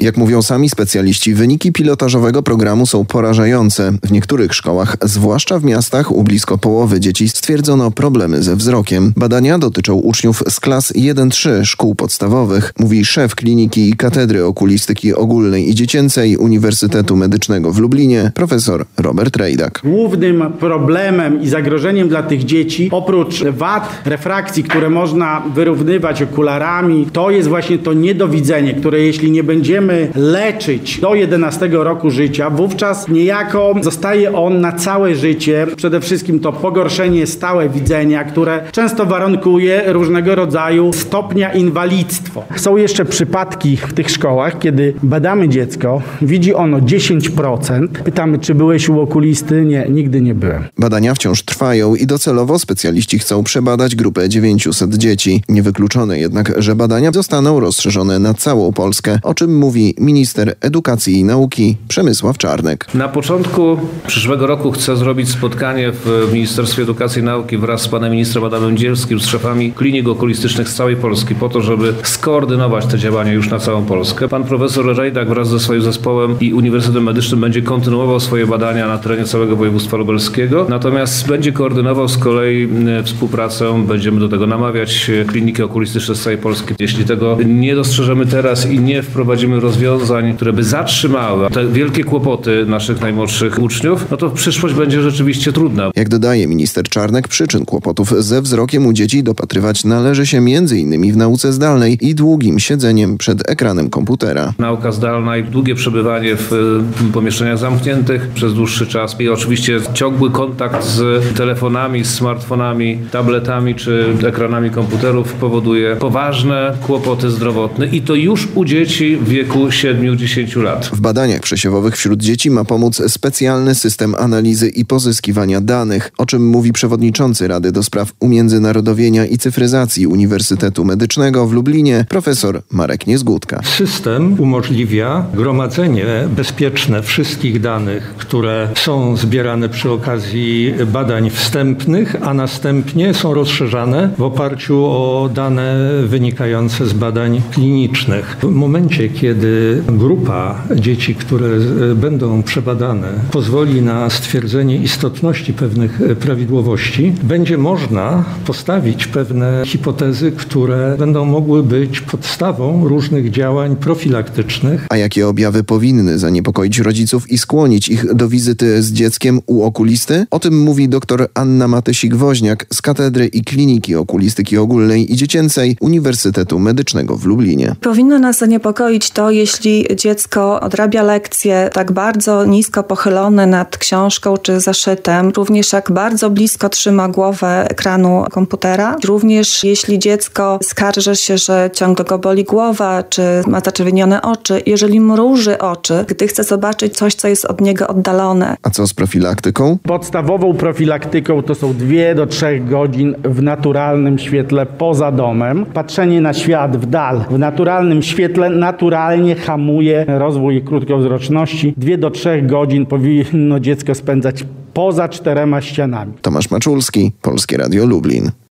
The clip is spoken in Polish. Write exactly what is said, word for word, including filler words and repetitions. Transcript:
Jak mówią sami specjaliści, wyniki pilotażowego programu są porażające. W niektórych szkołach, zwłaszcza w miastach, u blisko połowy dzieci stwierdzono problemy ze wzrokiem. Badania dotyczą uczniów z klas jeden trzy szkół podstawowych, mówi szef Kliniki i Katedry Okulistyki Ogólnej i Dziecięcej Uniwersytetu Medycznego w Lublinie, profesor Robert Rejdak. Głównym problemem i zagrożeniem dla tych dzieci, oprócz wad refrakcji, które można wyrównywać okularami, to jest właśnie to niedowidzenie, które jeśli nie będziemy leczyć do jedenastego roku życia, wówczas niejako zostaje on na całe życie. Przede wszystkim to pogorszenie stałe widzenia, które często warunkuje różnego rodzaju stopnia inwalidztwo. Są jeszcze przypadki w tych szkołach, kiedy badamy dziecko, widzi ono dziesięć procent. Pytamy, czy byłeś u okulisty? Nie, nigdy nie byłem. Badania wciąż trwają i docelowo specjaliści chcą przebadać grupę dziewięciuset dzieci. Niewykluczone jednak, że badania zostaną rozszerzone na całą Polskę, o czym mówi minister edukacji i nauki Przemysław Czarnek. Na początku przyszłego roku chcę zrobić spotkanie w Ministerstwie Edukacji i Nauki wraz z panem ministrem Adamem Dzielskim, z szefami klinik okulistycznych z całej Polski, po to, żeby skoordynować te działania już na całą Polskę. Pan profesor Rejdak wraz ze swoim zespołem i Uniwersytetem Medycznym będzie kontynuował swoje badania na terenie całego województwa lubelskiego, natomiast będzie koordynował z kolei współpracę, będziemy do tego namawiać kliniki okulistyczne z całej Polski. Jeśli tego nie dostrzeżemy teraz i nie wprowadzimy rozwiązań, które by zatrzymały te wielkie kłopoty naszych najmłodszych uczniów, no to przyszłość będzie rzeczywiście trudna. Jak dodaje minister Czarnek, przyczyn kłopotów ze wzrokiem u dzieci dopatrywać należy się między innymi w nauce zdalnej i długim siedzeniem przed ekranem komputera. Nauka zdalna i długie przebywanie w pomieszczeniach zamkniętych przez dłuższy czas i oczywiście ciągły kontakt z telefonami, z smartfonami, tabletami czy ekranami komputerów powoduje poważne kłopoty zdrowotne i to już u dzieci w wieku siedmiu do dziesięciu lat. W badaniach przesiewowych wśród dzieci ma pomóc specjalny system analizy i pozyskiwania danych, o czym mówi przewodniczący Rady do Spraw Umiędzynarodowienia i Cyfryzacji Uniwersytetu Medycznego w Lublinie, profesor Marek Niezgódka. System umożliwia gromadzenie bezpieczne wszystkich danych, które są zbierane przy okazji badań wstępnych, a następnie są rozszerzane w oparciu o dane wynikające z badań klinicznych. W momencie, kiedy grupa dzieci, które będą przebadane, pozwoli na stwierdzenie istotności pewnych prawidłowości, będzie można postawić pewne hipotezy, które będą mogły być podstawą różnych działań profilaktycznych. A jakie objawy powinny zaniepokoić rodziców i skłonić ich do wizyty z dzieckiem u okulisty? O tym mówi dr Anna Matysik-Woźniak z Katedry i Kliniki Okulistyki Ogólnej i Dziecięcej Uniwersytetu Medycznego w Lublinie. Powinno nas zaniepokoić to, jeśli dziecko odrabia lekcje tak bardzo nisko pochylone nad książką czy zaszytem, również jak bardzo blisko trzyma głowę ekranu komputera. Również jeśli dziecko skarży się, że ciągle go boli głowa, czy ma zaczerwienione oczy, jeżeli mruży oczy, gdy chce zobaczyć coś, co jest od niego oddalone. A co z profilaktyką? Podstawową profilaktyką to są dwie do trzech godzin w naturalnym świetle poza domem. Patrzenie na świat w dal w naturalnym świetle naturalnie hamuje rozwój krótkowzroczności. Dwie do trzech godzin powinno dziecko spędzać poza czterema ścianami. Tomasz Maczulski, Polskie Radio Lublin.